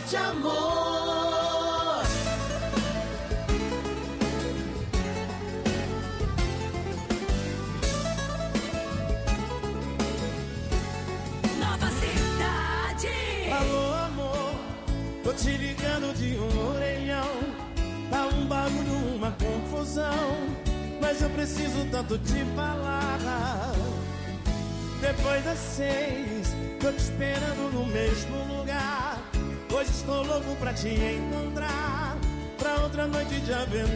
de amor. Nova Cidade. Alô, amor, tô te ligando de um orelhão. Tá um barulho, uma confusão, mas eu preciso tanto te falar. Depois das 6, tô te esperando no mesmo lugar. Hoje estou louco pra te encontrar, pra outra noite de aventura.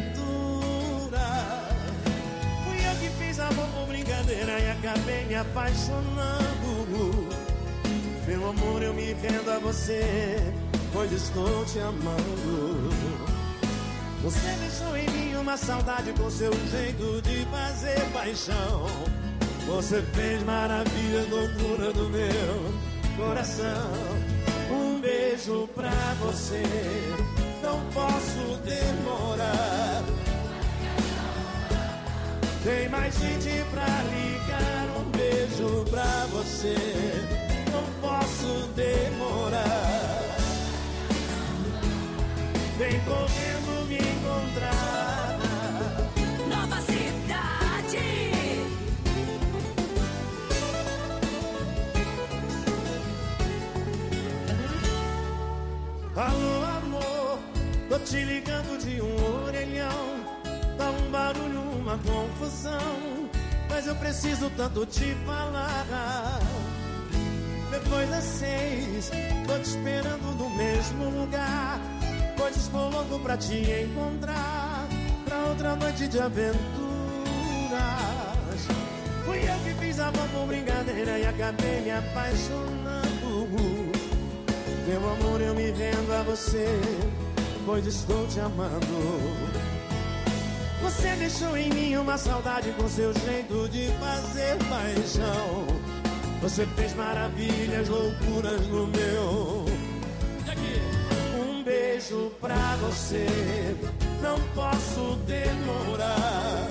Fui eu que fiz amor por brincadeira e acabei me apaixonando. Meu amor, eu me rendo a você, pois estou te amando. Você deixou em mim uma saudade com seu jeito de fazer paixão. Você fez maravilhas, loucura do meu coração. Um beijo pra você, não posso demorar. Tem mais gente pra ligar. Um beijo pra você, não posso demorar. Vem correndo me encontrar. Nova Cidade. Alô, amor, tô te ligando de um orelhão. Tá um barulho, uma confusão, mas eu preciso tanto te falar. Depois das 6, tô te esperando no mesmo lugar. Hoje estou louco pra te encontrar, pra outra noite de aventuras. Fui eu que fiz amor por brincadeira e acabei me apaixonando. Meu amor, eu me rendo a você, pois estou te amando. Você deixou em mim uma saudade com seu jeito de fazer paixão. Você fez maravilhas, loucuras no meu. Um beijo pra você, não posso demorar.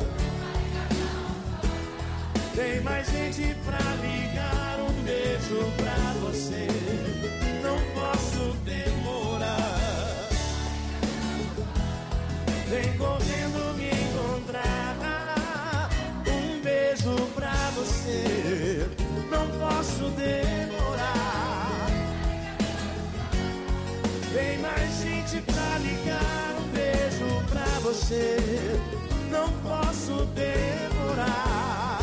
Tem mais gente pra ligar. Um beijo pra você, não posso demorar. Vem correndo me encontrar. Um beijo pra você, não posso demorar. Tem mais gente pra ligar. Um beijo pra você, não posso demorar.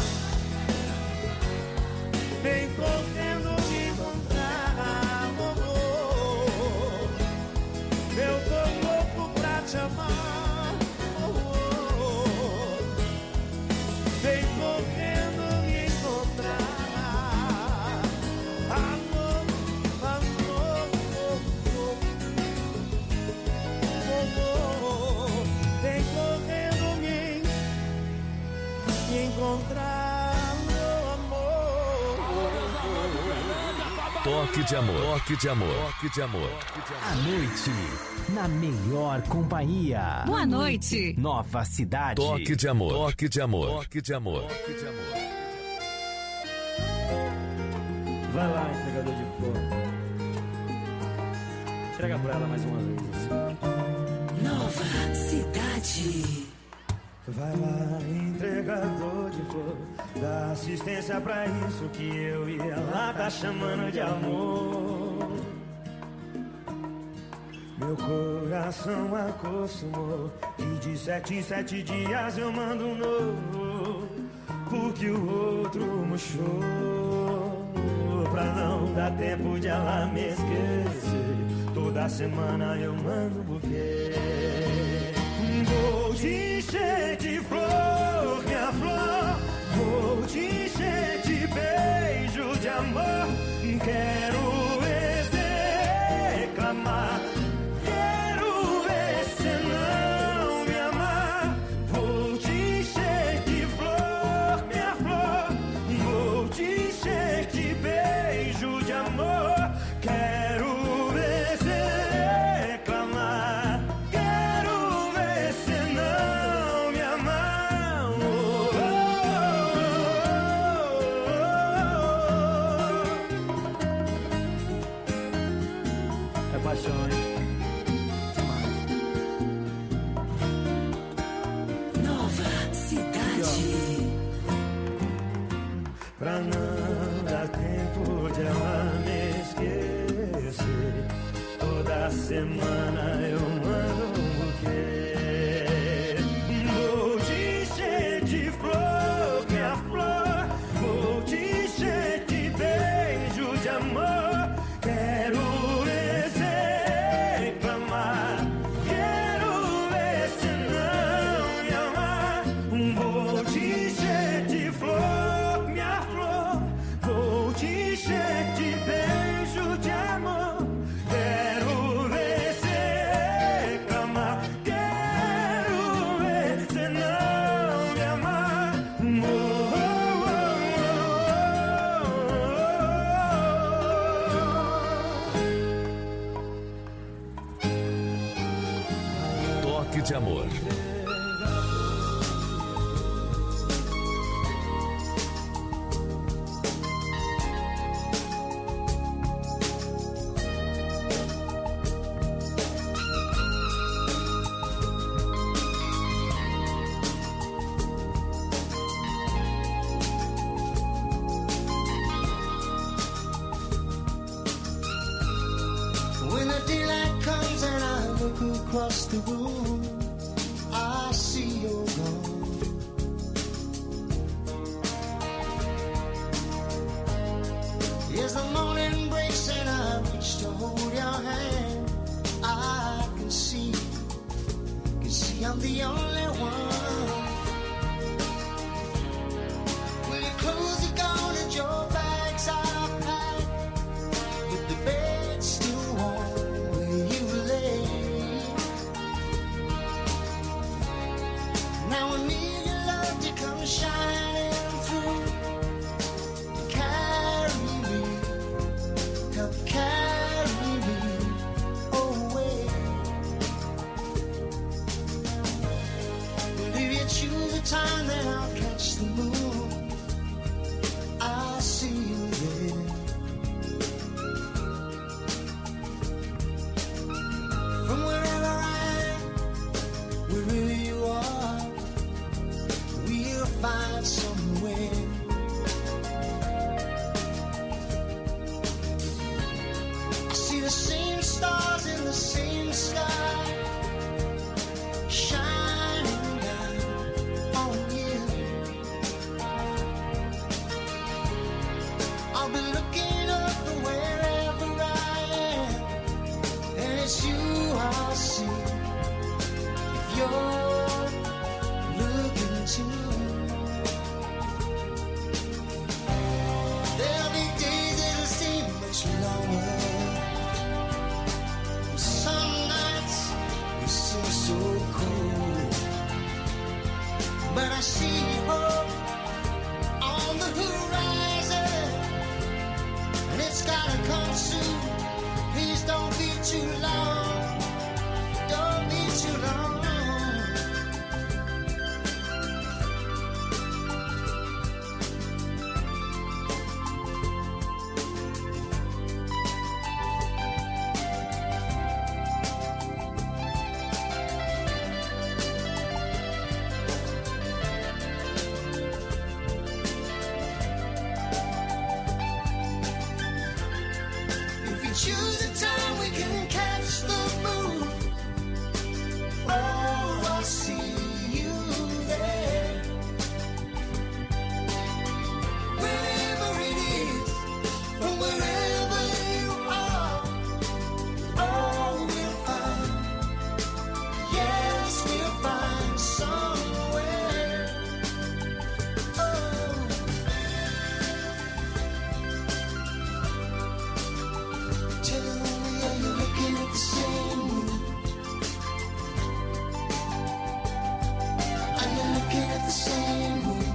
Vem correndo me encontrar, amor. Eu tô louco pra te amar, amor. Vem correndo me encontrar, amor, amor, amor. Vem correndo me encontrar, meu amor. Toque de amor, toque de amor, toque de amor. À noite, na melhor companhia. Boa noite. Nova Cidade. Toque de amor, toque de amor, toque de amor, toque de amor. Vai lá, entregador de flor. Entrega pra ela mais uma vez assim. Nova Cidade. Vai lá, entregador de flor, dá assistência pra isso que eu e ela tá chamando de amor. Meu coração acostumou e de 7 em 7 dias eu mando um novo, porque o outro murchou. Pra não dar tempo de ela me esquecer, toda semana eu mando um buquê. Vou te encher de flor, minha flor. Vou te encher de beijo de amor. Quero ver cê reclamar. Quero ver cê não me amar. Vou te encher de flor, minha flor. Vou te encher de beijo de amor. Quero ver cê reclamar. Quero semana eu mando um buquê. Vou te encher de flor, minha flor. Vou te encher de beijo de amor. Quero ver cê reclamar. Quero ver cê não me amar. Vou te encher de flor, minha flor. Vou te encher de beijo de amor. Quero ver cê reclamar. Quero ver cê não me amar. Toque de amor. When the daylight comes and I look across the room, I see you're gone. As the morning breaks and I reach to hold your hand, I can see I'm the only one. Well, your clothes are gone and your bags are packed, but the bed's still warm where you lay. Now I need your love to come shining through. Carry me, help carry me away. But if you choose a time, then I'll catch the moon. I'll see you there. From wherever I am, wherever you are, we'll find somewhere. I see the same stars in the same sky, shining down on you. I'll be looking up wherever I am, and it's you I'll see if you're looking too. There'll be days that'll seem much longer. Some nights will seem so cold, but I see hope on the horizon, and it's gotta come soon. Please don't be too long. Don't be too long. If we choose a time, we can catch the moon. Oh, I'll see you there. Wherever it is, from wherever you are, oh, we'll find. Yes, we'll find somewhere. Oh. Tell me, are you looking at the same moon? Are you looking at the same moon?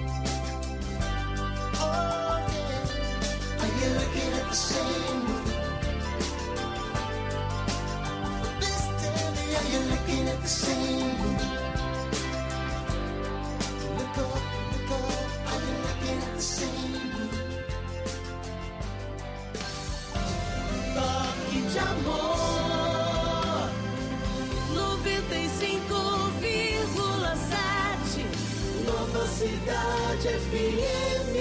Oh, yeah. Are you looking at the same moon? Please tell me, are you looking at the same moon? Look up, are you looking at the same moon? Toque de amor 95,7 Nova Cidade FM.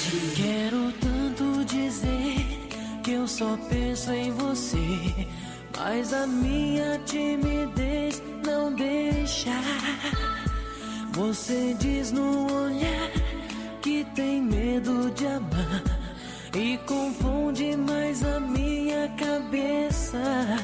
Cidade. Quero tanto dizer que eu só penso em você, mas a minha timidez não deixa. Você diz no olhar que tem medo de amar e confunde mais a minha cabeça.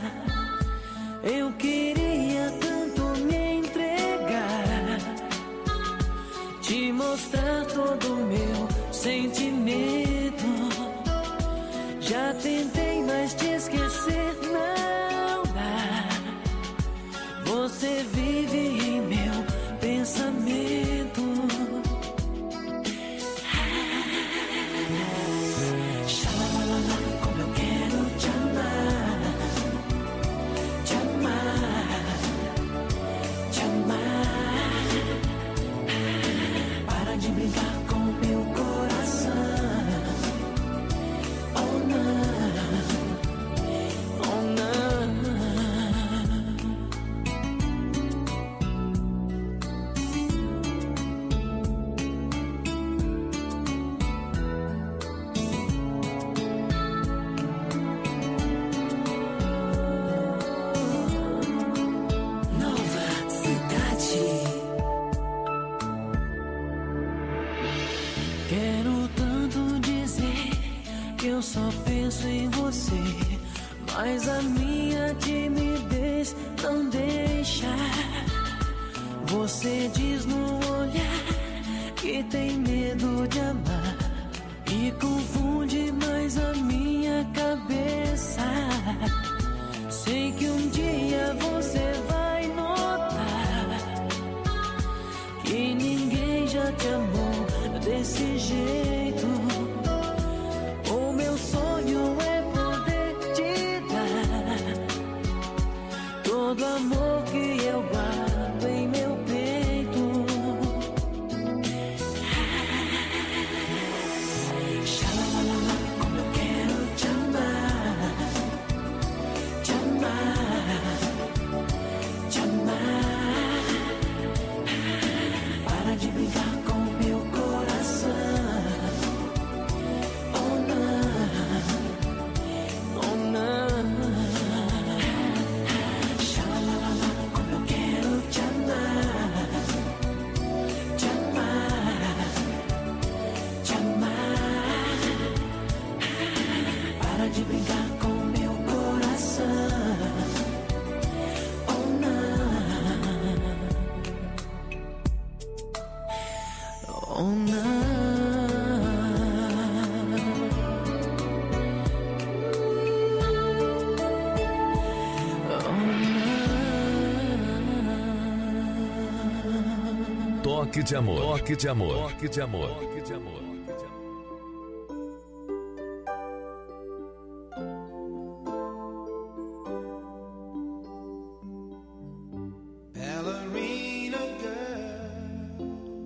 Eu queria tanto me entregar, te mostrar todo o meu sentimento. Já tentei, mas te esquecer não dá. Você vive em meu pensamento. Xalala, como eu quero te amar, te amar, te amar. Para de brincar com meu coração. Oh não, oh não. Nova Cidade. Quero tanto dizer que eu só penso em você, mas a minha timidez não deixa. Você diz no olhar que tem medo de amar e confunde mais a minha cabeça. Sei que um dia você vai notar que ninguém já te amou desse jeito. O meu sonho é poder te dar todo amor que eu guardo em meu peito. Xalala, como eu quero te amar, te amar, te amar. Para de brincar com meu coração. Oh não, oh não. Xalala, como eu quero te amar, te amar, te amar. Para de brincar com meu coração. Oh não, oh não. Toque de amor. Toque de amor. Toque de amor. Toque de amor. Ballerina girl,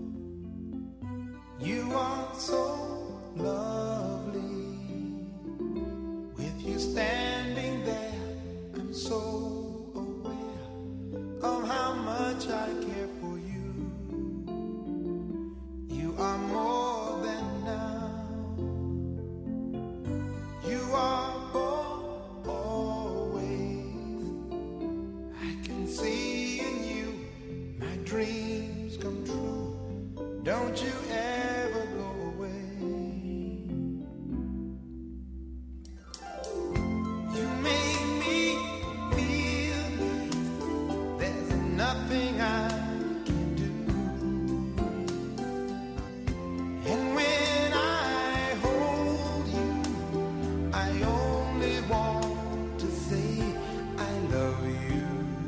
you are so lovely. With you standing there, I'm so aware of how much I care for you. You are more than now. You are for always. I can see in you my dreams come true. Don't you ever go away. You make me feel like there's nothing I can do. And when I hold you, I only want to say I love you.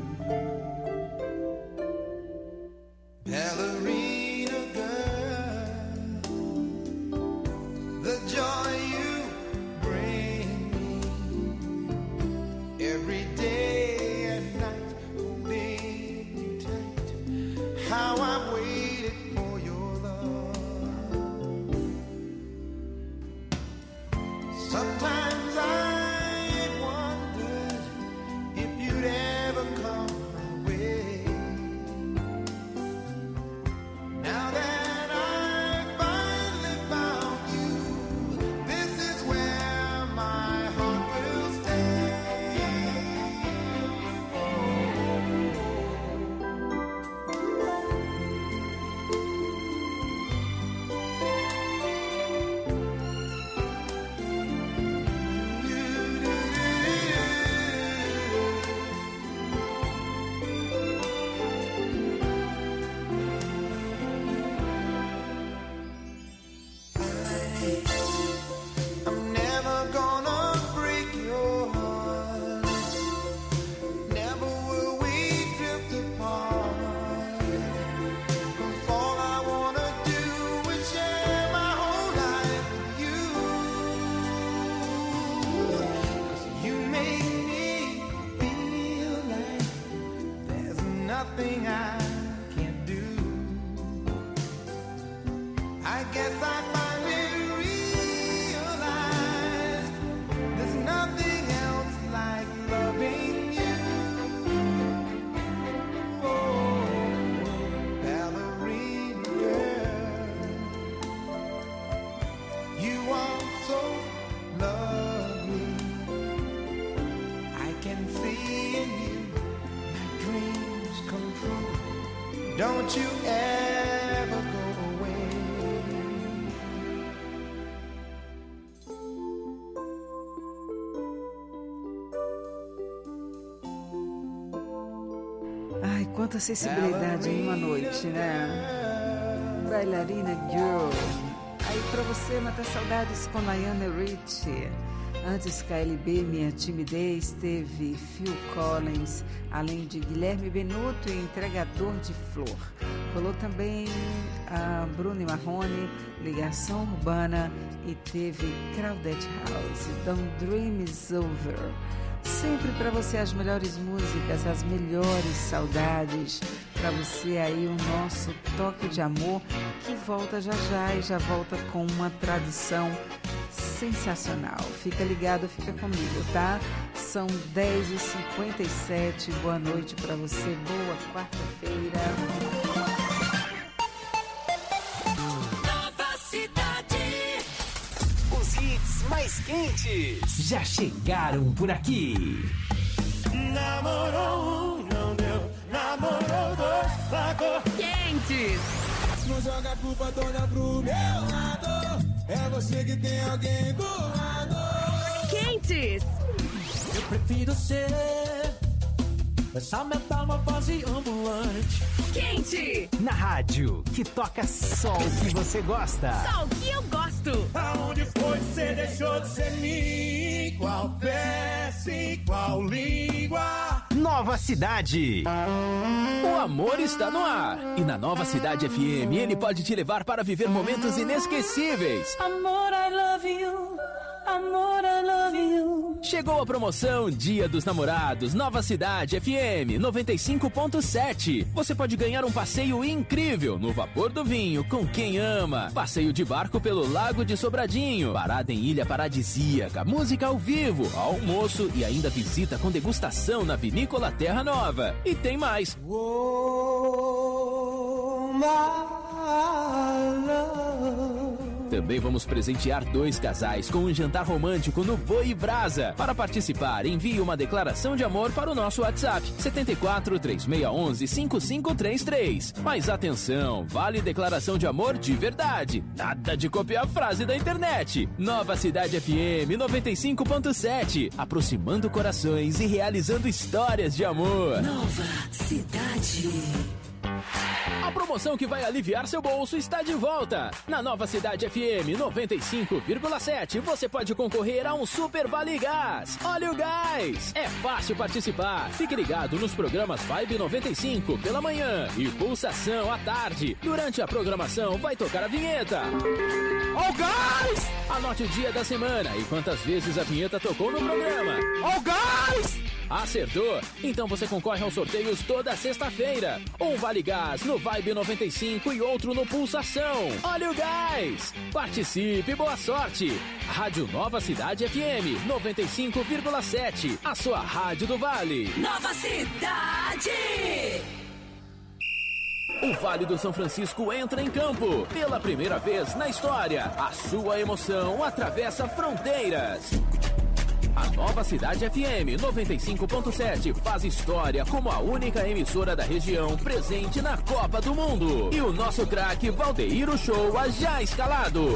Ballerina girl, the joy you bring me every day and night, holding you tight. How I've waited for your love. Sometimes I've wondered if you'd ever come my way. Now that I finally found you, Don't you ever go away. Ai, quanta sensibilidade em uma noite, né? Bailarina Girl. Aí pra você matar saudades com Lionel Richie. Antes KLB, Minha Timidez, teve Phil Collins, além de Guilherme Benuto e Entregador de Flor. Rolou também a Bruno Marrone, Ligação Urbana, e teve Crowded House, Don't Dream Is Over. Sempre para você as melhores músicas, as melhores saudades. Para você aí o nosso Toque de Amor, que volta já já e já volta com uma tradição sensacional. Fica ligado, fica comigo, tá? São 10h57. Boa noite para você. Boa quarta-feira. Nova Cidade. Os hits mais quentes já chegaram por aqui. Namorou um, não deu. Namorou dois, largou. Quentes. Não joga a culpa toda pro meu lado. É você que tem alguém do lado. Quentes. Eu prefiro ser essa metamorfose ambulante. Quente. Na rádio, que toca só o que você gosta. Só o que eu gosto. Aonde foi que você deixou de ser mim? Qual peça e qual língua? Nova Cidade. O amor está no ar. E na Nova Cidade FM, ele pode te levar para viver momentos inesquecíveis. Amor, I love you. Amor, I love you. Chegou a promoção Dia dos Namorados, Nova Cidade FM 95.7. Você pode ganhar um passeio incrível no Vapor do Vinho com quem ama. Passeio de barco pelo Lago de Sobradinho. Parada em Ilha Paradisíaca. Música ao vivo, almoço e ainda visita com degustação na Vinícola Terra Nova. E tem mais. Oh, my love. Também vamos presentear 2 casais com um jantar romântico no Boi Brasa. Para participar, envie uma declaração de amor para o nosso WhatsApp 74 3611 5533. Mas atenção, vale declaração de amor de verdade. Nada de copiar a frase da internet. Nova Cidade FM 95.7, aproximando corações e realizando histórias de amor. Nova Cidade. A promoção que vai aliviar seu bolso está de volta. Na Nova Cidade FM 95,7 você pode concorrer a um Super Vale Gás. Olha o gás! É fácil participar. Fique ligado nos programas Vibe 95 pela manhã e Pulsação à tarde. Durante a programação vai tocar a vinheta. Ó o gás! Anote o dia da semana e quantas vezes a vinheta tocou no programa. Ó o gás! Acertou? Então você concorre aos sorteios toda sexta-feira. Um Vale Gás no Vibe 95 e outro no Pulsação. Olha o gás! Participe, boa sorte! Rádio Nova Cidade FM 95,7. A sua rádio do Vale. Nova Cidade. O Vale do São Francisco entra em campo. Pela primeira vez na história, a sua emoção atravessa fronteiras. A Nova Cidade FM 95.7 faz história como a única emissora da região presente na Copa do Mundo. E o nosso craque Valdeir Uchoa já escalado.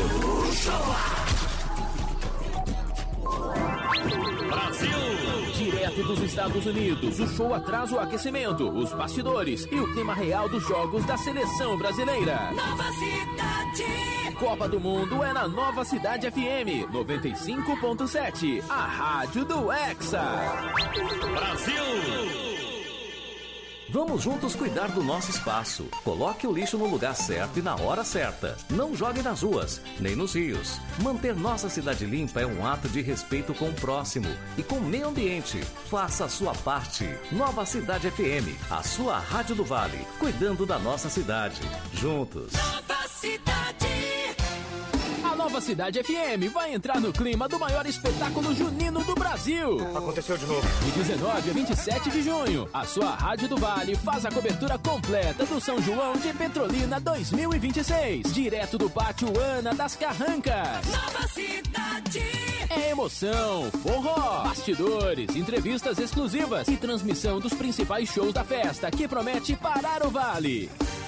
Brasil! Direto dos Estados Unidos, o show traz o aquecimento, os bastidores e o clima real dos jogos da seleção brasileira. Nova Cidade. Copa do Mundo é na Nova Cidade FM 95.7, a rádio do Hexa. Brasil! Vamos juntos cuidar do nosso espaço. Coloque o lixo no lugar certo e na hora certa. Não jogue nas ruas, nem nos rios. Manter nossa cidade limpa é um ato de respeito com o próximo e com o meio ambiente. Faça a sua parte. Nova Cidade FM, a sua rádio do Vale, cuidando da nossa cidade. Juntos. Nova Cidade. A Nova Cidade FM vai entrar no clima do maior espetáculo junino do Brasil. Aconteceu de novo. De 19 a 27 de junho, a sua Rádio do Vale faz a cobertura completa do São João de Petrolina 2026. Direto do Pátio Ana das Carrancas. Nova Cidade. É emoção, forró, bastidores, entrevistas exclusivas e transmissão dos principais shows da festa que promete parar o Vale.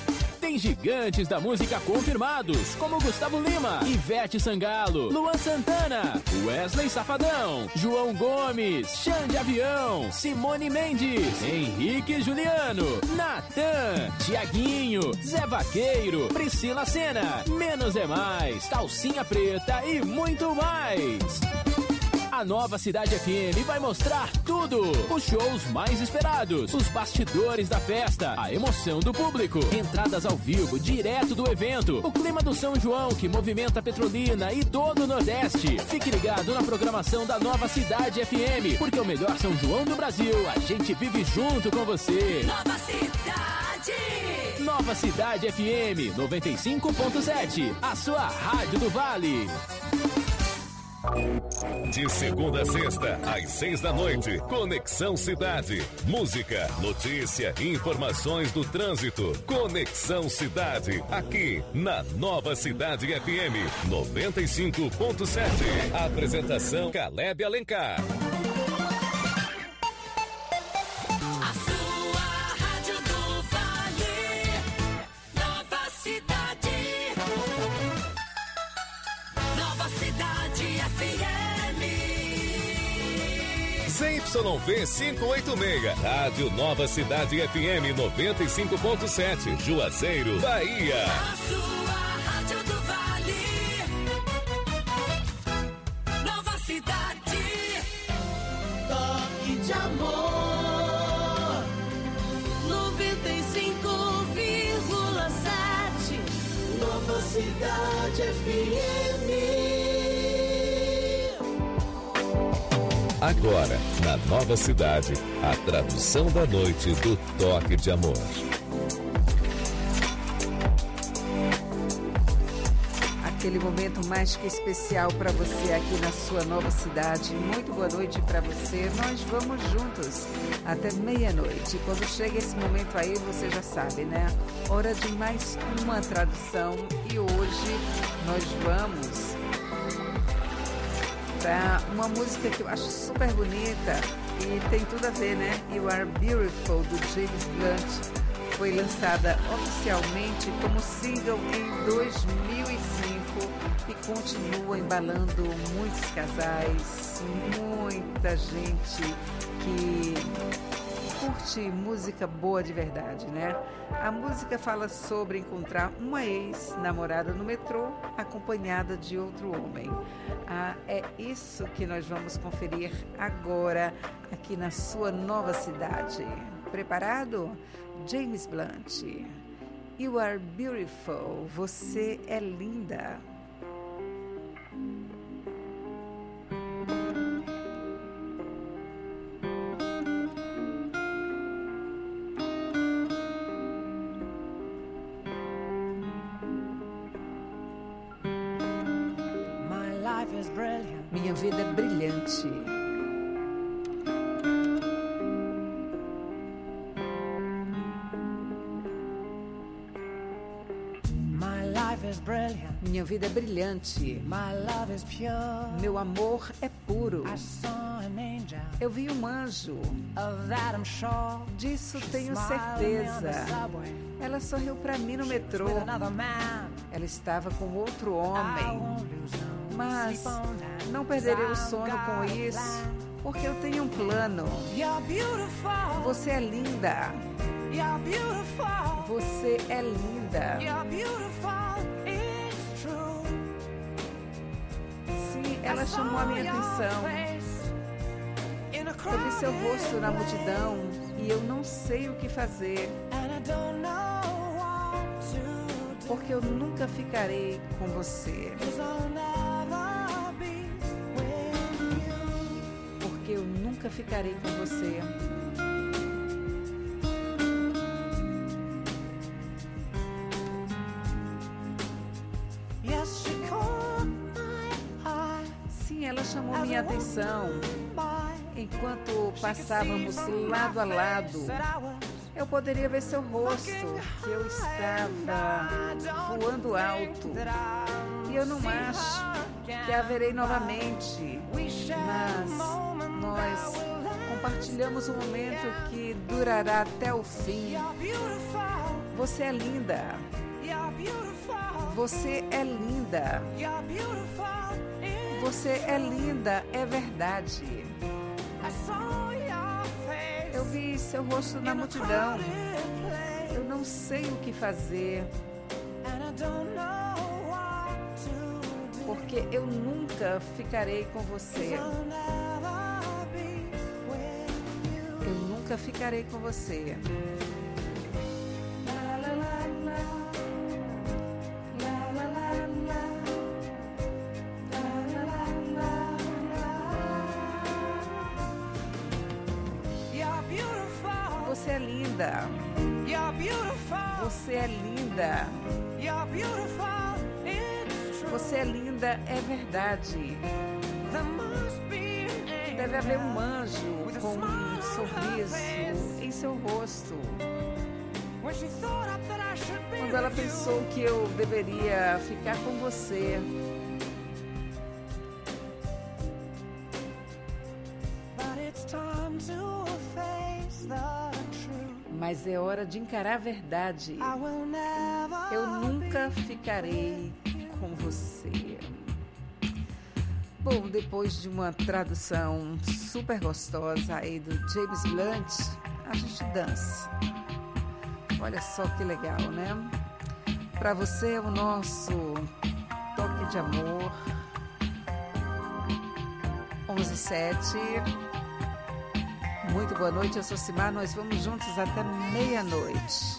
tem gigantes da música confirmados, como Gustavo Lima, Ivete Sangalo, Luan Santana, Wesley Safadão, João Gomes, Xande Avião, Simone Mendes, Henrique Juliano, Natan, Tiaguinho, Zé Vaqueiro, Priscila Senna, Menos é Mais, Calcinha Preta e muito mais. A Nova Cidade FM vai mostrar tudo. Os shows mais esperados, os bastidores da festa, a emoção do público, entradas ao vivo direto do evento, o clima do São João que movimenta Petrolina e todo o Nordeste. Fique ligado na programação da Nova Cidade FM, porque o melhor São João do Brasil a gente vive junto com você. Nova Cidade! Nova Cidade FM 95.7, a sua rádio do Vale. De segunda a sexta, às 6 da noite, Conexão Cidade. Música, notícia, informações do trânsito. Conexão Cidade, aqui na Nova Cidade FM 95.7. Apresentação Caleb Alencar. ZYV 586, Rádio Nova Cidade FM 95.7, Juazeiro, Bahia. A sua Rádio do Vale. Nova Cidade. Toque de amor. 95,7. Nova Cidade FM. Agora, na Nova Cidade, a tradução da noite do Toque de Amor. Aquele momento mais que especial para você aqui na sua Nova Cidade. Muito boa noite para você. Nós vamos juntos até meia-noite. Quando chega esse momento aí, você já sabe, né? Hora de mais uma tradução. E hoje nós vamos para uma música que eu acho super bonita e tem tudo a ver, né? You Are Beautiful, do James Blunt, foi lançada oficialmente como single em 2005 e continua embalando muitos casais, muita gente que curte música boa de verdade, né? A música fala sobre encontrar uma ex-namorada no metrô acompanhada de outro homem. É isso que nós vamos conferir agora aqui na sua Nova Cidade. Preparado? James Blunt. You are beautiful. Você é linda. Minha vida é brilhante. Minha vida é brilhante. Meu amor é puro. Eu vi um anjo. Disso tenho certeza. Ela sorriu para mim no metrô. Ela estava com outro homem. Mas não perderei o sono com isso, porque eu tenho um plano. Você é linda. Você é linda. Sim, ela chamou a minha atenção. Eu vi seu rosto na multidão e eu não sei o que fazer. Porque eu nunca ficarei com você. Porque eu nunca ficarei com você. Sim, ela chamou minha atenção. Enquanto passávamos lado a lado, eu poderia ver seu rosto, que eu estava voando alto. E eu não acho que a verei novamente, mas nós compartilhamos um momento que durará até o fim. Você é linda. Você é linda. Você é linda, é verdade. Eu vi seu rosto na multidão. Eu não sei o que fazer. Porque eu nunca ficarei com você. Eu nunca ficarei com você. Você é linda. Você é linda. Você é linda, é verdade. Deve haver um anjo com um sorriso em seu rosto. Quando ela pensou que eu deveria ficar com você. Mas é hora de encarar a verdade. Eu nunca ficarei com você. Bom, depois de uma tradução super gostosa aí do James Blunt, a gente dança. Olha só que legal, né? Para você, o nosso toque de amor. 11:07. Muito boa noite, eu sou Simar, nós vamos juntos até meia-noite.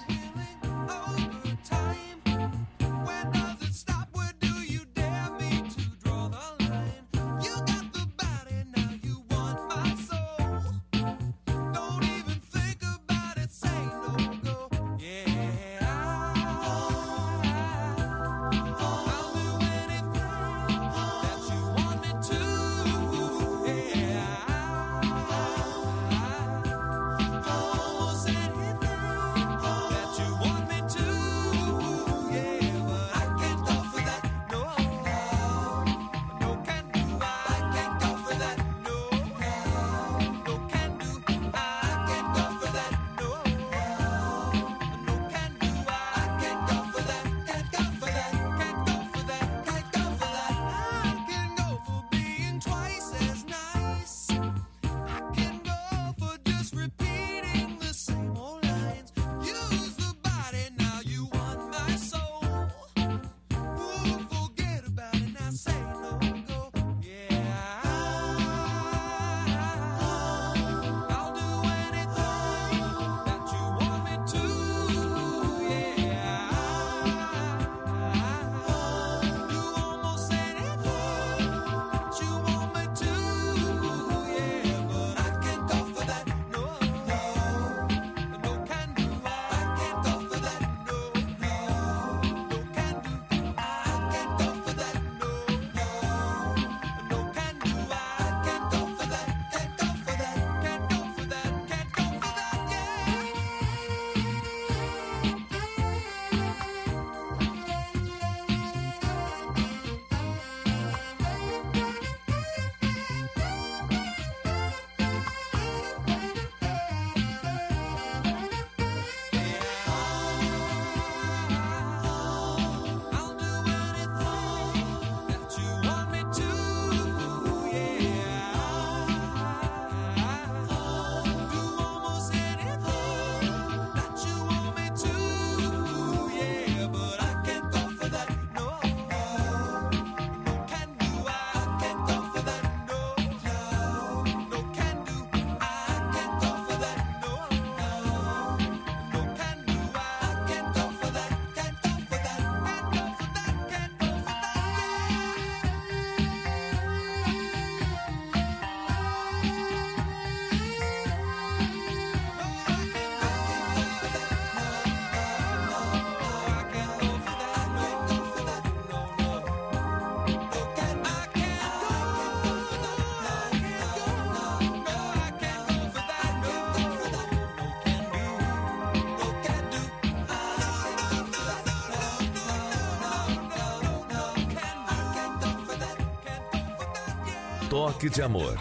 Toque de amor.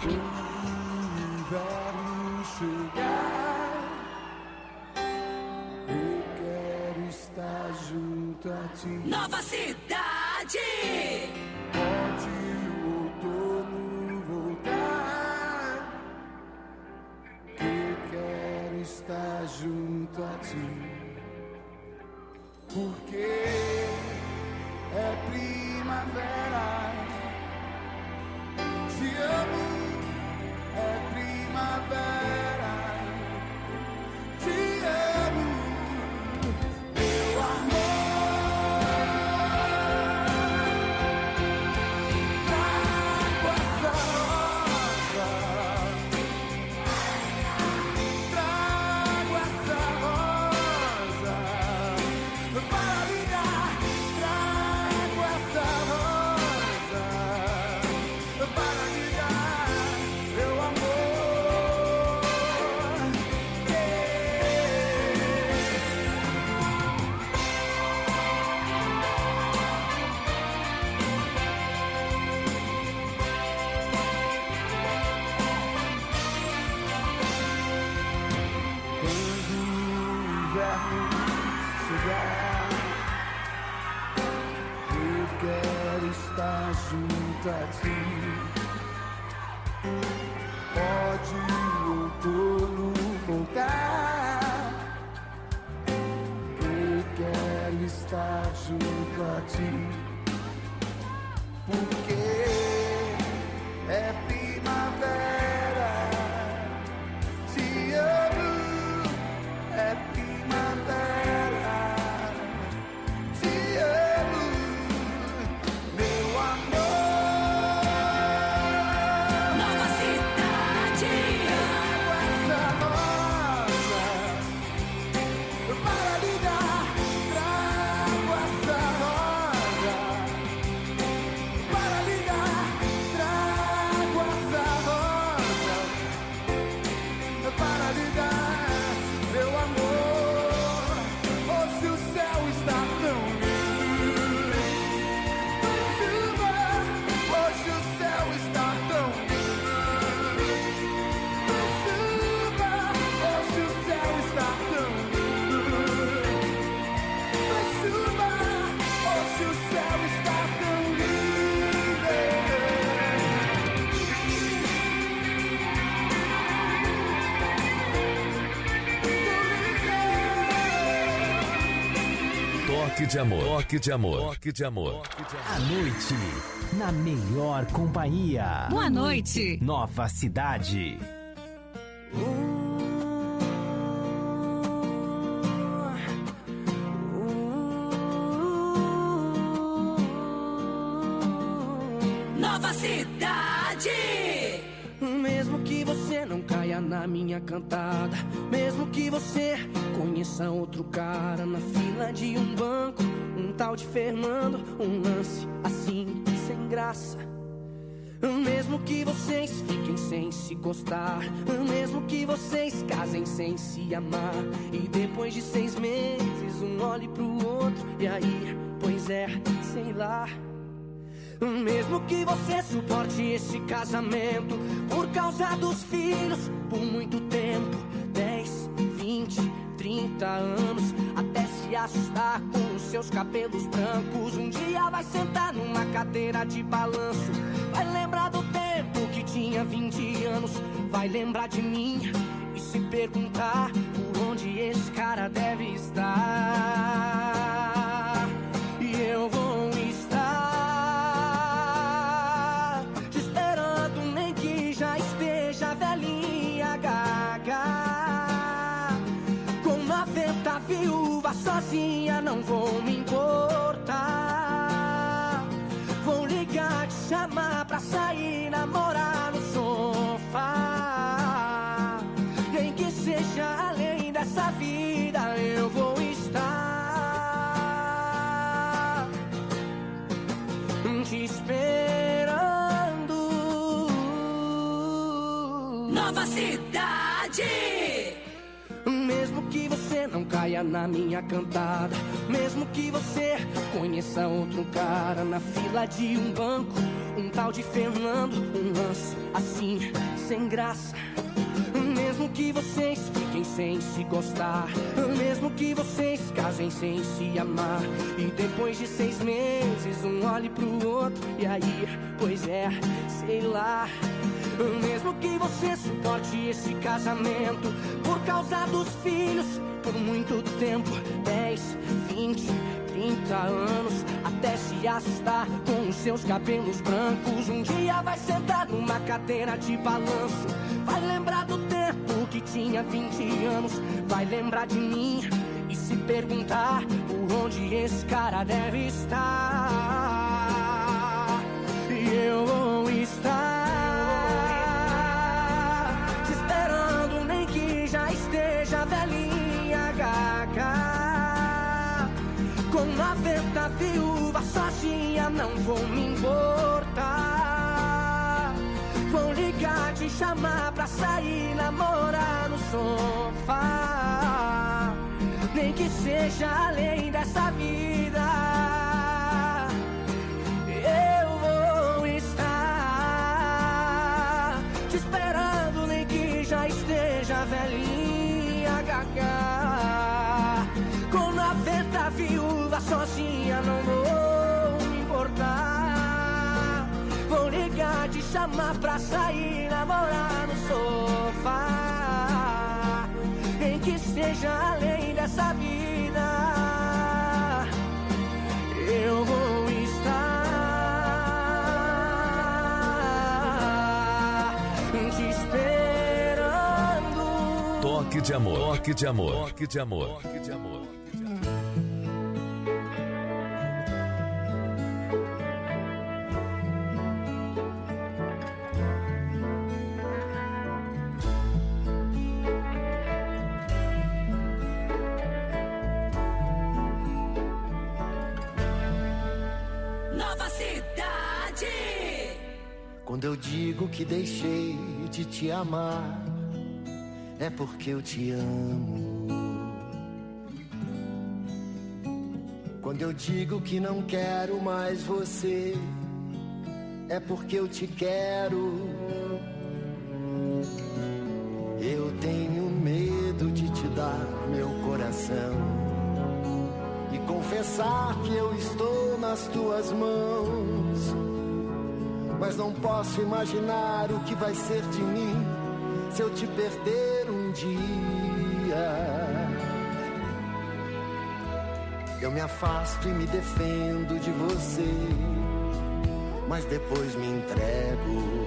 junto a ti. Nova Cidade. Pode o outono voltar, eu quero estar junto a ti, porque é primavera. Te amo, é primavera. Te amo, meu amor. Trago essa rosa, trago essa rosa para ligar. Trago essa rosa para ligar, meu amor. Quando o inverno chegar, eu quero estar junto a ti. Pode o outono voltar, eu quero estar junto a ti, porque é primavera. Te amo, é primavera. Te amo, meu amor. Nova Cidade. Essa rosa para ligar. Trago essa rosa para ligar. Trago essa rosa para ligar, meu amor. Hoje o céu está tão lindo. Chuva, hoje o céu está tão lindo. Chuva, hoje o céu está tão lindo. Chuva, hoje o céu está tão Toque de amor. Toque de amor. Toque de amor. À noite, na melhor companhia. Boa noite. Nova Cidade. Nova Cidade. Mesmo que você não caia na minha cantada, mesmo que você conheça outro cara na fila de um banco, um tal de Fernando, um lance assim, sem graça. Mesmo que vocês fiquem sem se gostar, mesmo que vocês casem sem se amar, e depois de 6 meses um olhe pro outro, e aí, pois é, sei lá. Mesmo que você suporte esse casamento por causa dos filhos por muito tempo, 10, 20, 30 anos, até se assustar com os seus cabelos brancos, um dia vai sentar numa cadeira de balanço, vai lembrar do tempo que tinha 20 anos, vai lembrar de mim e se perguntar por onde esse cara deve estar. E eu vou estar te esperando, nem que já esteja velhinha, gaga, com 90 viúvas sozinha, não vou me importar. Vou ligar, te chamar pra sair, namorar no sofá, nem que seja além dessa vida, eu vou estar te esperando. Nova Cidade. Mesmo que você não caia na minha cantada, mesmo que você conheça outro cara na fila de um banco, um tal de Fernando, um lance assim, sem graça. Mesmo Mesmo que vocês fiquem sem se gostar, mesmo que vocês casem sem se amar, e depois de 6 meses um olhe pro outro, e aí, pois é, sei lá. Mesmo que você suporte esse casamento por causa dos filhos, por muito tempo, 10, 20, 30 anos, até se assustar com os seus cabelos brancos. Um dia vai sentar numa cadeira de balanço, vai lembrar do tempo que tinha 20 anos, vai lembrar de mim e se perguntar por onde esse cara deve estar. E eu vou estar te esperando, nem que já esteja velhinha, gaga. Com 90 viúvas sozinha não vou me importar. Vou ligar, te chamar pra sair, namorar no sofá, nem que seja além dessa vida. Eu vou estar te esperando, nem que já esteja velhinha, gaga. Com 90 viúvas sozinha não vou me importar. Vou ligar, te chamar pra sair, namorar no sofá, nem que seja além dessa vida. Eu vou estar te esperando. Toque de amor, toque de amor, toque de amor, toque de amor. Quando eu digo que deixei de te amar, é porque eu te amo. Quando eu digo que não quero mais você, é porque eu te quero. Eu tenho medo de te dar meu coração e confessar que eu estou nas tuas mãos. Mas não posso imaginar o que vai ser de mim se eu te perder um dia. Eu me afasto e me defendo de você, mas depois me entrego.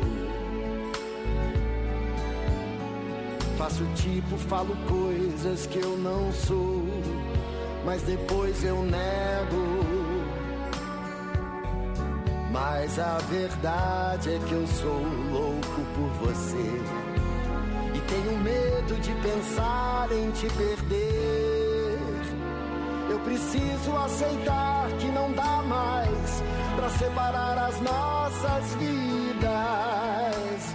Faço tipo, falo coisas que eu não sou, mas depois eu nego. Mas a verdade é que eu sou louco por você e tenho medo de pensar em te perder. Eu preciso aceitar que não dá mais pra separar as nossas vidas.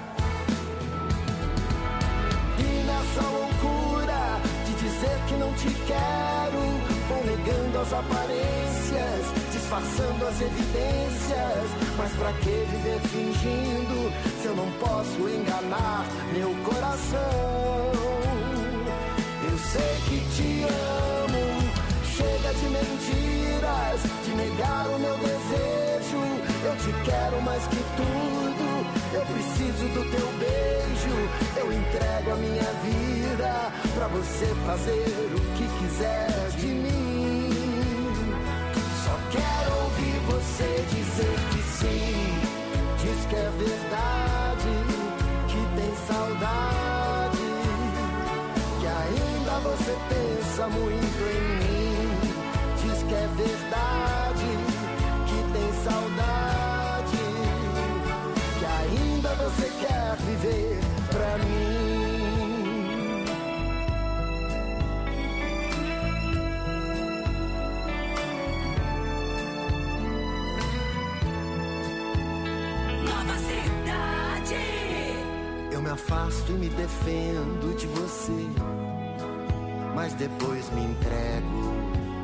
E nessa loucura de dizer que não te quero, vou negando as aparências, disfarçando as evidências. Mas pra que viver fingindo se eu não posso enganar meu coração? Eu sei que te amo, chega de mentiras, de negar o meu desejo. Eu te quero mais que tudo, eu preciso do teu beijo. Eu entrego a minha vida pra você fazer o que quiser de mim. Só quero ouvir você dizer que sim, diz que é verdade, que tem saudade, que ainda você pensa muito em mim. Diz que é verdade, que tem saudade, que ainda você quer viver pra mim. Eu me afasto e me defendo de você, mas depois me entrego.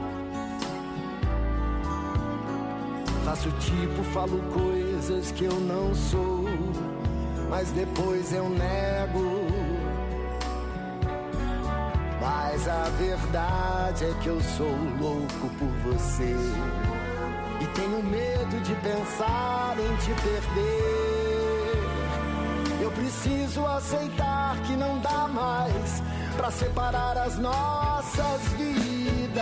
Faço tipo, falo coisas que eu não sou, mas depois eu nego. Mas a verdade é que eu sou louco por você e tenho medo de pensar em te perder. Eu preciso aceitar que não dá mais pra separar as nossas vidas.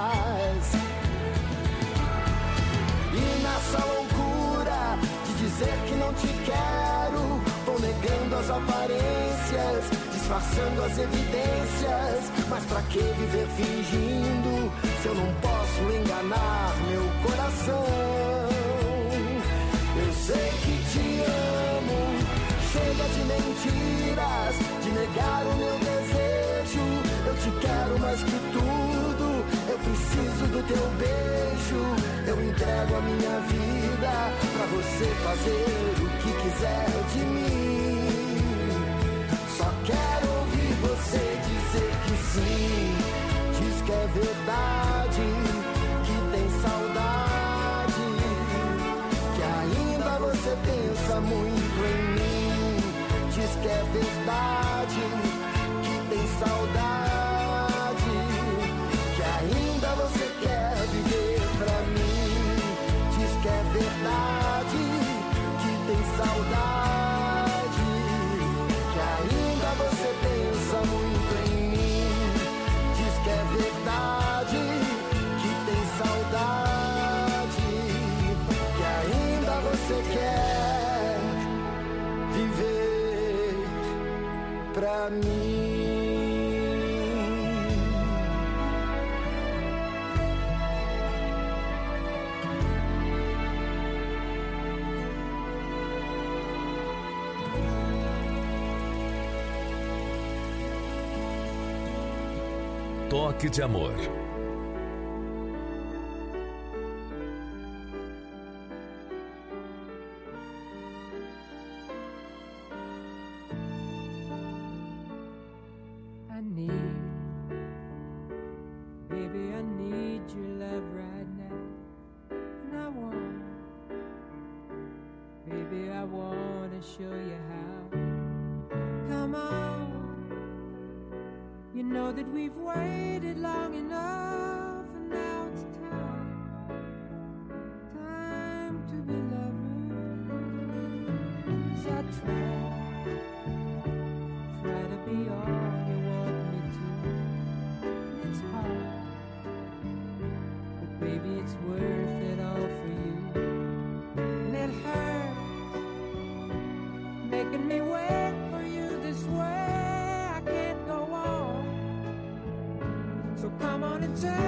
E nessa loucura de dizer que não te quero, vou negando as aparências, disfarçando as evidências. Mas pra que viver fingindo se eu não posso enganar meu coração? Eu sei que te amo, chega de mentiras, de negar o meu desejo. Eu te quero mais que tudo, eu preciso do teu beijo. Eu entrego a minha vida pra você fazer o que quiser de mim. Só quero ouvir você dizer que sim. Diz que é verdade, que tem saudade, que ainda você pensa muito em mim. Diz que é verdade, que tem saudade, que ainda você quer viver pra mim. Diz que é verdade, que tem saudade, que ainda você pensa muito em mim. Diz que é verdade, que tem saudade, que ainda você quer viver pra mim. Toque de Amor. Baby, I need your love right now. And I want, baby, I want to show you how. Come on, you know that we've waited long enough, and now it's time to be lovers. I try to be all you want me to, and it's hard, but baby, it's worth it all for you. And it hurts making me wait for you this way. I can't go on, so come on and take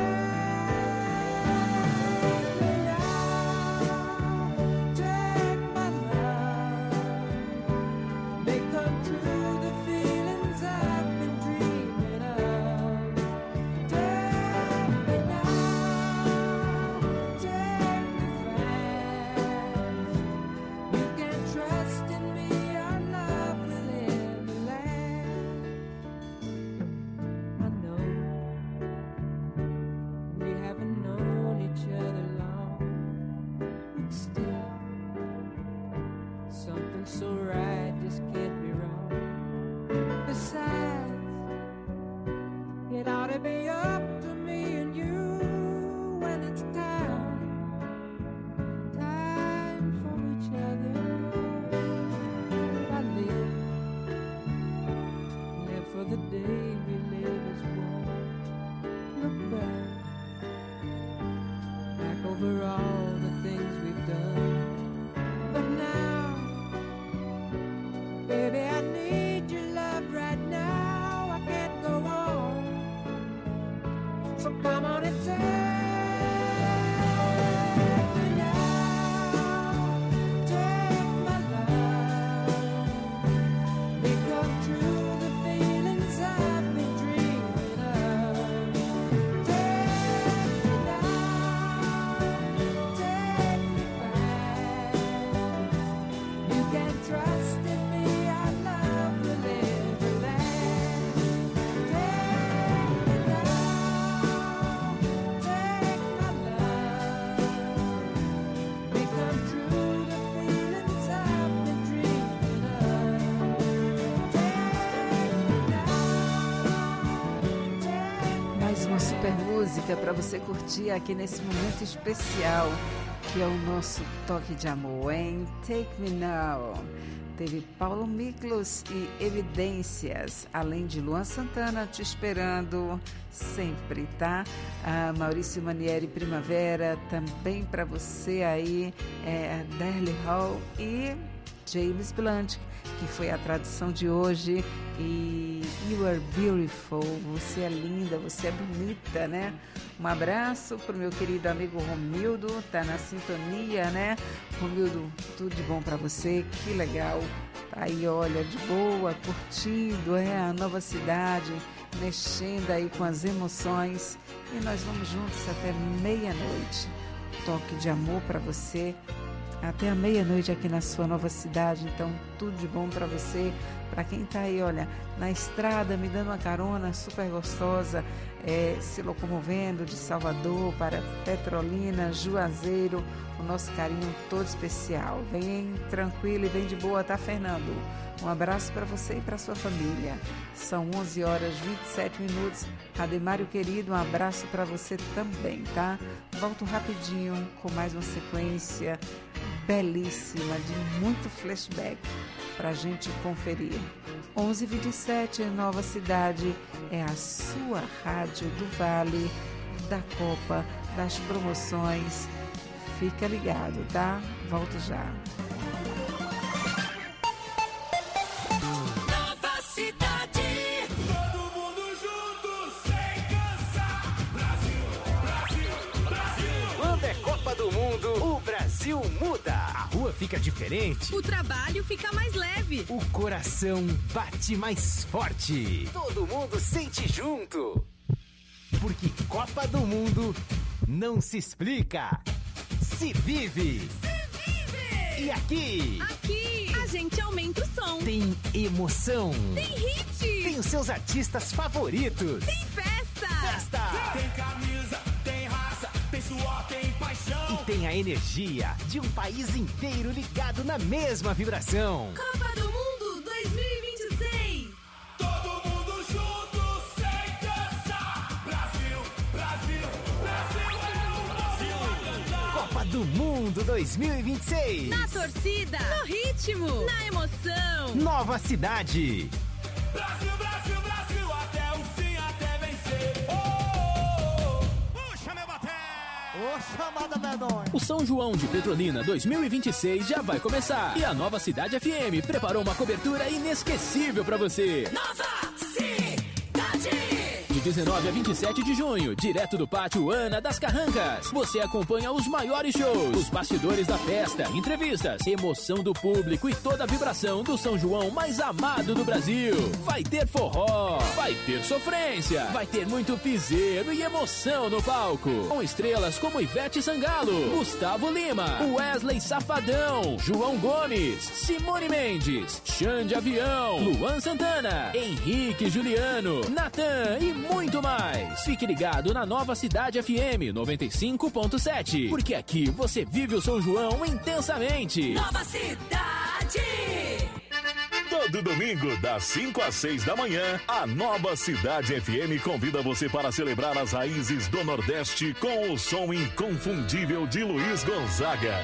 me now, take my love, make come true the feelings I've been dreaming of. Take me now, take me fast. You can trust in me, our love will ever last. I know we haven't known each other long, but still something so right just can't be wrong. Besides, it ought to be up to me and you when it's time for each other. I live for the day we live as one. Look back over all the things we've done. But now, baby, I need your love right now. I can't go on, so come on and take me now, take my love, make come true the feelings I've been dreaming of. Take me now, take me fast. You can trust in me, our love música para você curtir aqui nesse momento especial, que é o nosso toque de amor, hein? Take Me Now. Teve Paulo Miklos e Evidências, além de Luan Santana, Te Esperando Sempre, tá? Maurício Manieri, Primavera, também para você aí, Darley Hall e James Blunt, que foi a tradução de hoje, e You Are Beautiful, você é linda, você é bonita, né? Um abraço pro meu querido amigo Romildo, tá na sintonia, né? Romildo, tudo de bom para você, que legal. Tá aí, olha, de boa, curtindo, a nova cidade, mexendo aí com as emoções. E nós vamos juntos até meia-noite. Toque de amor para você. Até a meia-noite aqui na sua nova cidade, então tudo de bom para você, para quem tá aí, olha, na estrada, me dando uma carona super gostosa, se locomovendo de Salvador para Petrolina, Juazeiro, o nosso carinho todo especial. Vem tranquilo e vem de boa, tá, Fernando? Um abraço para você e para sua família. São 11 horas 27 minutos. Ademário querido, um abraço para você também, tá? Volto rapidinho com mais uma sequência belíssima, de muito flashback pra gente conferir. 11h27, Nova Cidade, é a sua rádio do Vale, da Copa, das promoções. Fica ligado, tá? Volto já. Nova Cidade. Todo mundo junto, sem cansar. Brasil, Brasil, Brasil. Quando é Copa do Mundo, o Brasil muda. A rua fica diferente. O trabalho fica mais leve. O coração bate mais forte. Todo mundo sente junto. Porque Copa do Mundo não se explica, se vive. Se vive. E aqui? Aqui a gente aumenta o som. Tem emoção. Tem hit. Tem os seus artistas favoritos. Tem festa. Festa. Tem camisa, tem raça, tem suor, tem paixão. E tem a energia de um país inteiro ligado na mesma vibração. Copa do Mundo 2026. Todo mundo junto, sem cansar. Brasil, Brasil, Brasil é o Brasil a cantar. Copa do Mundo 2026. Na torcida, no ritmo, na emoção. Nova Cidade. Brasil, Brasil, Brasil, até o fim, até vencer. Oh, puxa meu bater. Ô, chamada medonha. O São João de Petrolina 2026 já vai começar. E a Nova Cidade FM preparou uma cobertura inesquecível pra você. Nova Cidade. De 19 a 27 de junho, direto do Pátio Ana das Carrancas, você acompanha os maiores shows, os bastidores da festa, entrevistas, emoção do público e toda a vibração do São João mais amado do Brasil. Vai ter forró, vai ter sofrência, vai ter muito piseiro e emoção no palco. Com estrelas como Ivete Sangalo, Gustavo Lima, Wesley Safadão, João Gomes, Simone Mendes, Xande Avião, Luan Santana, Henrique Juliano, Natan e muito mais. Fique ligado na Nova Cidade FM 95.7, porque aqui você vive o São João intensamente. Nova Cidade. Todo domingo, das 5 às 6 da manhã, a Nova Cidade FM convida você para celebrar as raízes do Nordeste com o som inconfundível de Luiz Gonzaga.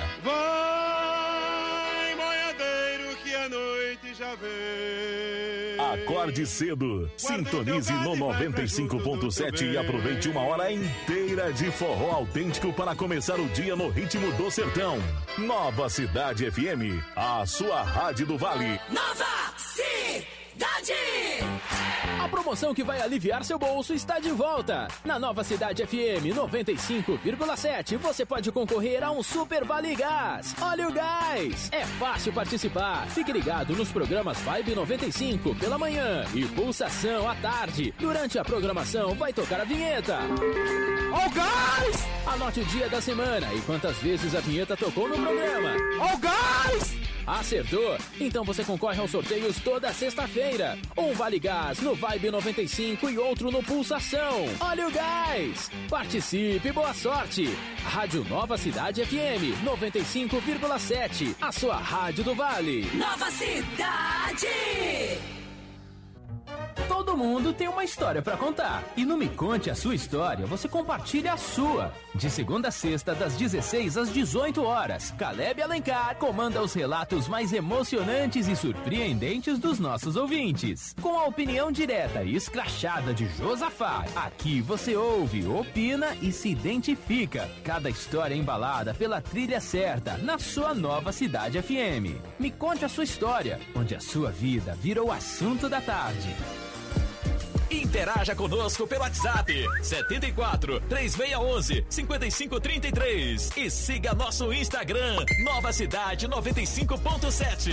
Vai, boiadeiro, que a noite já vem. Acorde cedo, sintonize no 95.7 e aproveite uma hora inteira de forró autêntico para começar o dia no ritmo do sertão. Nova Cidade FM, a sua rádio do Vale. Nova Cidade. A promoção que vai aliviar seu bolso está de volta. Na Nova Cidade FM 95,7 você pode concorrer a um Super Vale Gás. Olha o gás! É fácil participar. Fique ligado nos programas Vibe 95 pela manhã e Pulsação à tarde. Durante a programação vai tocar a vinheta. Ó o gás! Anote o dia da semana e quantas vezes a vinheta tocou no programa. Ó o gás! Acertou? Então você concorre aos sorteios toda sexta-feira. Um Vale Gás no Vibe 95 e outro no Pulsação. Olha o gás! Participe, boa sorte! Rádio Nova Cidade FM 95,7. A sua rádio do Vale. Nova Cidade. Todo mundo tem uma história pra contar. E no Me Conte a Sua História, você compartilha a sua. De segunda a sexta, das 16 às 18 horas, Caleb Alencar comanda os relatos mais emocionantes e surpreendentes dos nossos ouvintes. Com a opinião direta e escrachada de Josafá, aqui você ouve, opina e se identifica. Cada história embalada pela trilha certa, na sua nova Cidade FM. Me Conte a Sua História, onde a sua vida vira o assunto da tarde. Interaja conosco pelo WhatsApp 74 3611 5533 e siga nosso Instagram Nova Cidade 95.7.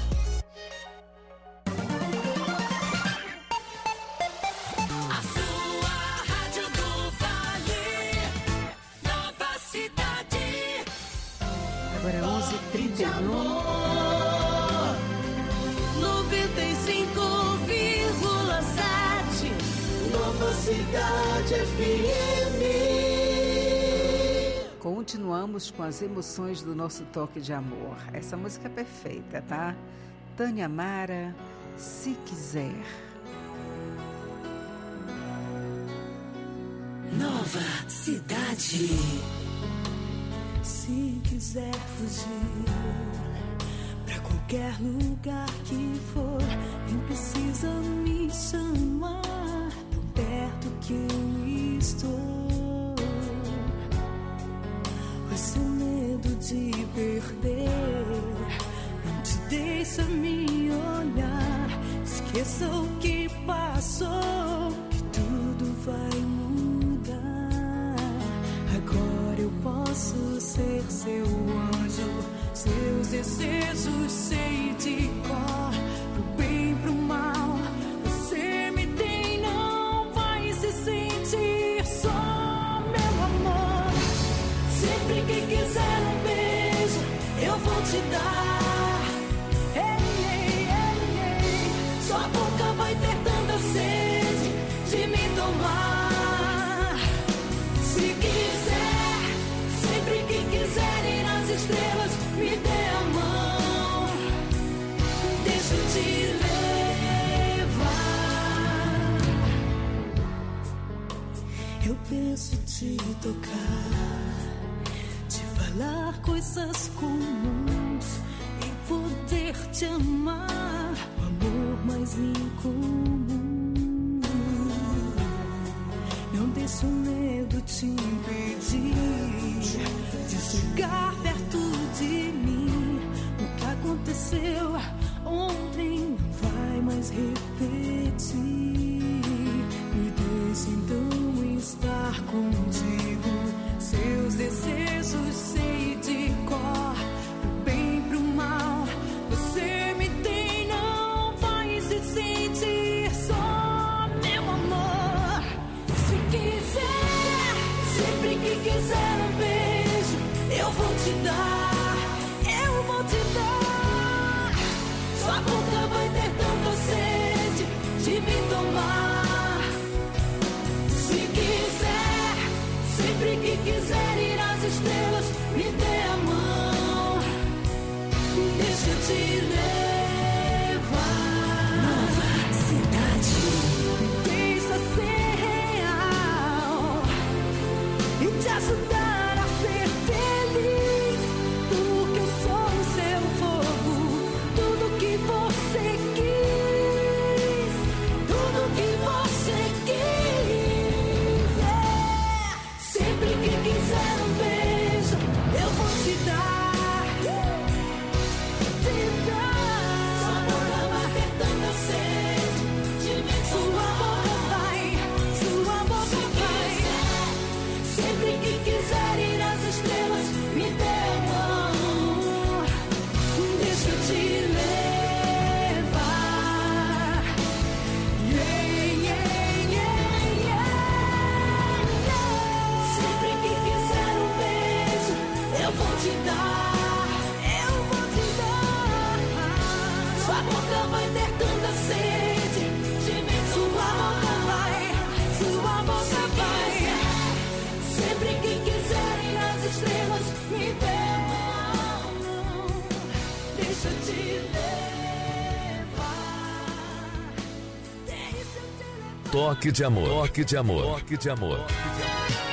A sua rádio do Vale, Nova Cidade. Agora 11h31. 95,7 Nova Cidade FM. Continuamos com as emoções do nosso toque de amor. Essa música é perfeita, tá? Tânia Mara, Se Quiser. Nova Cidade. Se quiser fugir pra qualquer lugar que for, nem precisa me chamar, tão perto que eu estou. O seu medo de perder não te deixa me olhar. Esqueça o que passou, que tudo vai mudar. Agora eu posso ser seu anjo, seus desejos sei de cor, pro bem, pro mal. Você me tem, não vai se sentir só, meu amor. Sempre que quiser um beijo, eu vou te dar. Ei, ei, ei, ei. Sua boca vai ter tanta sede de me tomar. Se quiser, sempre que quiser ir às estrelas, me dê a mão, deixa eu te levar. Eu penso te tocar, te falar coisas comuns e poder te amar, o amor mais incomum. Não deixe o medo te impedir de chegar perto de mim. O que aconteceu ontem não vai mais repetir. Me deixe então estar contigo. Seus desejos sei de cor, pro bem, pro mal. Você me tem, não vai se sentir só, meu amor. Se quiser, sempre que quiser um beijo, eu vou te dar, eu vou te dar. Sua boca vai ter tanta sede de me tomar. Se quiser, sempre que quiser ir às estrelas, me dê a mão, deixa eu te levar. Nova Cidade. Deixa ser real e te ajudar a ser feliz, porque eu sou o seu fogo, tudo que você quis, tudo que você quis. Yeah. Sempre que quiser um beijo, eu vou te dar, te dar. Sua boca vai ter tanta sede de me tomar. Sua boca vai. Sempre que quiser ir às estrelas, me dê a mão, deixa eu te levar. Yeah, yeah, yeah, yeah, yeah. Sempre que quiser um beijo, eu vou te dar, eu vou te dar. Sua boca vai ter tanta sede de me tomar. Sua boca vai. Sempre que quiser ir às estrelas, me dê a mão, deixa eu te levar. Deixa eu te toque de amor. Toque de amor. Toque de amor.